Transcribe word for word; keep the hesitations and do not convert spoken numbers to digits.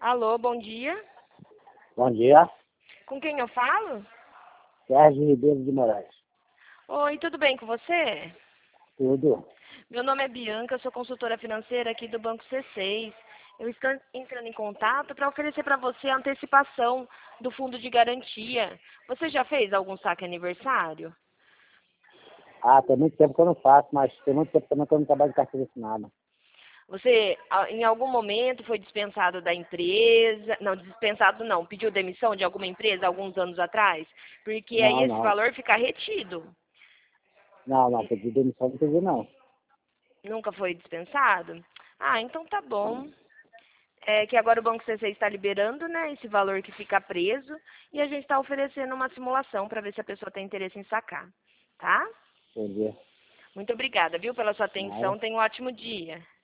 Alô, bom dia. Bom dia, Com quem eu falo? Sérgio Ribeiro de Moraes. Oi, tudo bem com você? Tudo? Meu nome é Bianca, sou consultora financeira aqui do Banco C seis. Eu estou entrando em contato para oferecer para você a antecipação do fundo de garantia. Você já fez algum saque aniversário? Ah, tem muito tempo que eu não faço, mas tem muito tempo também que eu não trabalho de carteira assinada. Você, a- em algum momento, foi dispensado da empresa? Não, dispensado não, pediu demissão de alguma empresa alguns anos atrás? Porque aí Não, esse não. valor fica retido. Não, não, pedi demissão, não pedi não. Nunca foi dispensado? Ah, então tá bom. É que agora o Banco C seis está liberando, né, esse valor que fica preso e a gente está oferecendo uma simulação para ver se a pessoa tem interesse em sacar, tá? Entendi. Muito obrigada, viu, pela sua Nada. atenção. Tenha um ótimo dia.